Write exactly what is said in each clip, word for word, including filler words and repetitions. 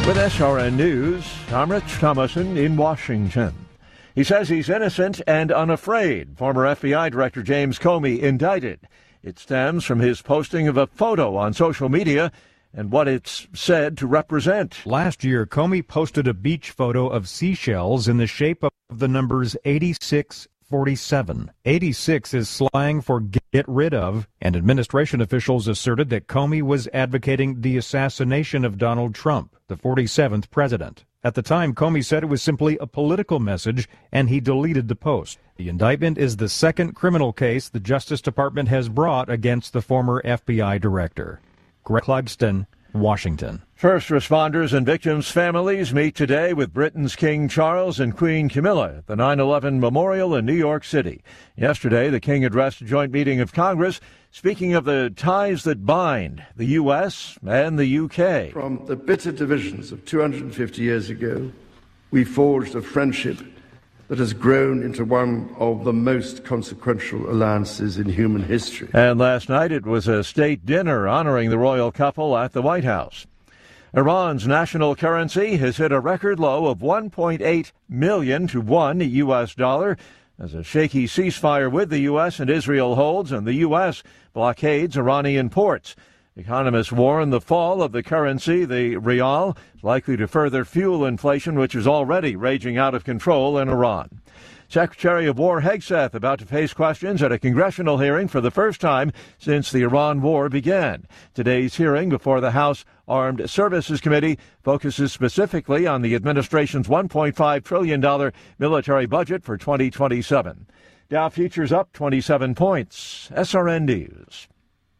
With S R N News, I'm Rich Thomason in Washington. He says he's innocent and unafraid. Former F B I Director James Comey indicted. It stems from his posting of a photo on social media and what it's said to represent. Last year, Comey posted a beach photo of seashells in the shape of the numbers eighty-six forty-seven. eighty-six is slang for get rid of, and administration officials asserted that Comey was advocating the assassination of Donald Trump, the forty-seventh president. At the time, Comey said it was simply a political message, and he deleted the post. The indictment is the second criminal case the Justice Department has brought against the former F B I director. Greg Clugston, Washington. First responders and victims' families meet today with Britain's King Charles and Queen Camilla at the nine eleven Memorial in New York City. Yesterday, the King addressed a joint meeting of Congress, speaking of the ties that bind the U S and the U K. From the bitter divisions of two hundred fifty years ago, we forged a friendship that has grown into one of the most consequential alliances in human history. And last night it was a state dinner honoring the royal couple at the White House. Iran's national currency has hit a record low of one point eight million to one U S dollar as a shaky ceasefire with the U S and Israel holds and the U S blockades Iranian ports. Economists warn the fall of the currency, the rial, is likely to further fuel inflation, which is already raging out of control in Iran. Secretary of War Hegseth about to face questions at a congressional hearing for the first time since the Iran war began. Today's hearing before the House Armed Services Committee focuses specifically on the administration's one point five trillion dollars military budget for twenty twenty-seven. Dow futures up twenty-seven points. S R N News.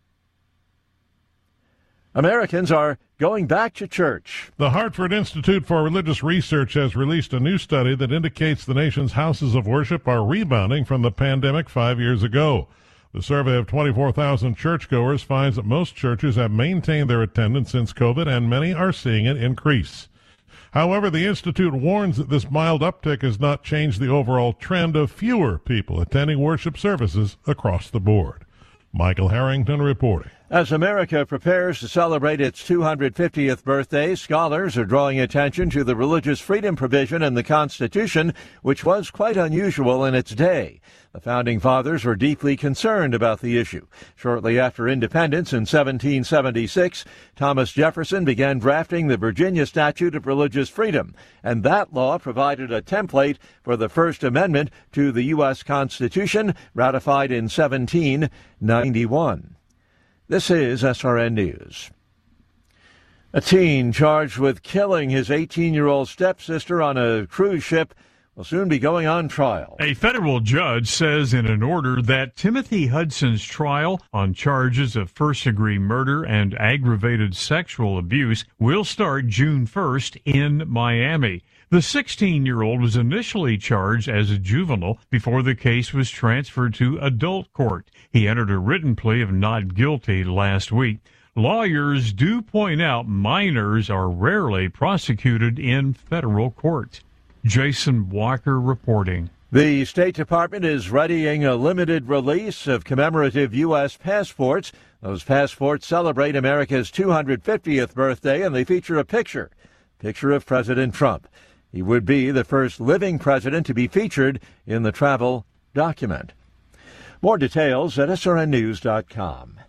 Americans are going back to church. The Hartford Institute for Religious Research has released a new study that indicates the nation's houses of worship are rebounding from the pandemic five years ago. The survey of twenty-four thousand churchgoers finds that most churches have maintained their attendance since COVID, and many are seeing it increase. However, the Institute warns that this mild uptick has not changed the overall trend of fewer people attending worship services across the board. Michael Harrington reporting. As America prepares to celebrate its two hundred fiftieth birthday, scholars are drawing attention to the religious freedom provision in the Constitution, which was quite unusual in its day. The Founding Fathers were deeply concerned about the issue. Shortly after independence in seventeen seventy-six, Thomas Jefferson began drafting the Virginia Statute of Religious Freedom, and that law provided a template for the First Amendment to the U S Constitution, ratified in seventeen ninety-one. This is S R N News. A teen charged with killing his eighteen-year-old stepsister on a cruise ship will soon be going on trial. A federal judge says in an order that Timothy Hudson's trial on charges of first-degree murder and aggravated sexual abuse will start June first in Miami. The sixteen-year-old was initially charged as a juvenile before the case was transferred to adult court. He entered a written plea of not guilty last week. Lawyers do point out minors are rarely prosecuted in federal court. Jason Walker reporting. The State Department is readying a limited release of commemorative U S passports. Those passports celebrate America's two hundred fiftieth birthday, and they feature a picture, picture of President Trump. He would be the first living president to be featured in the travel document. More details at S R N news dot com.